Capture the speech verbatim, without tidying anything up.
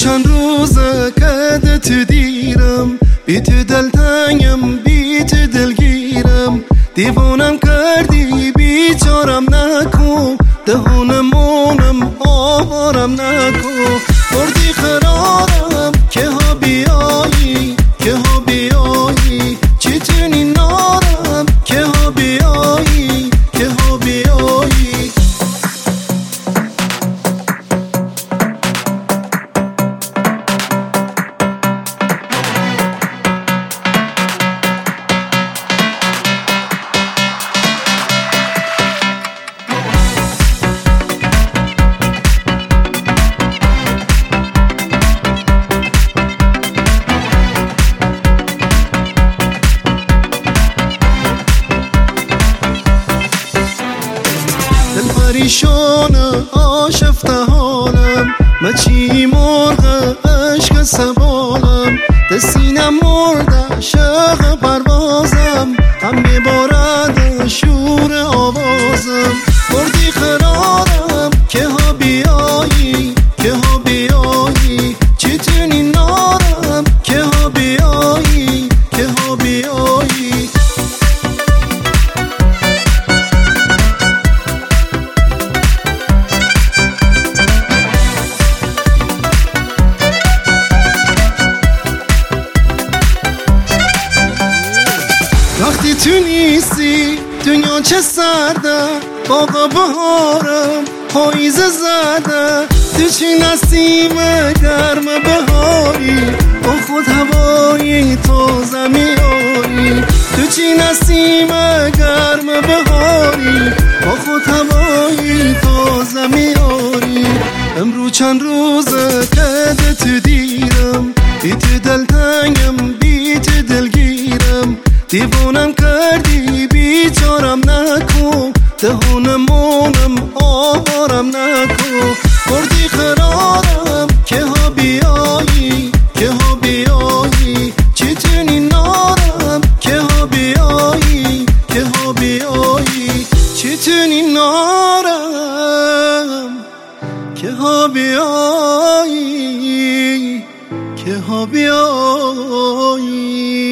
چند روزه که تو دیرم، بی تو دلتنگم بی تو دلگیرم. دیوانم کردی بیچارم نکن، دهانمونم آوارم نکن. بردی قرارم که ها بیایی که ها بیایی، چتونی نارم که ها بیایی که ها بیایی. پریشان آشفته حالم، مچی مرغ عشق سبالم. دستینم مرده شق پروازم، هم میبارد شور آوازم. بردی قرارم که ها بیایی که ها بیایی، چتونی نارم که ها بیایی که ها بیایی. وقتی تو نیستی دنیا چه سرده، باغ بهارم پاییز زده. تو چی نسیم گرم بهاری، با خود هوایی تازه میاری. تو چی نسیم گرم بهاری، با خود هوایی تازه میاری. امرو چند روزه که تو دیرم، بی تو دلتنگم بی تو دلگیرم. دیوانم کردی بیچارم نکن، دهانمونم آوارم نکن. بردی قرارم که ها بیایی که ها بیایی، چتونی نارم که ها بیایی که ها بیایی. چتونی نارم که ها بیایی که ها بیایی.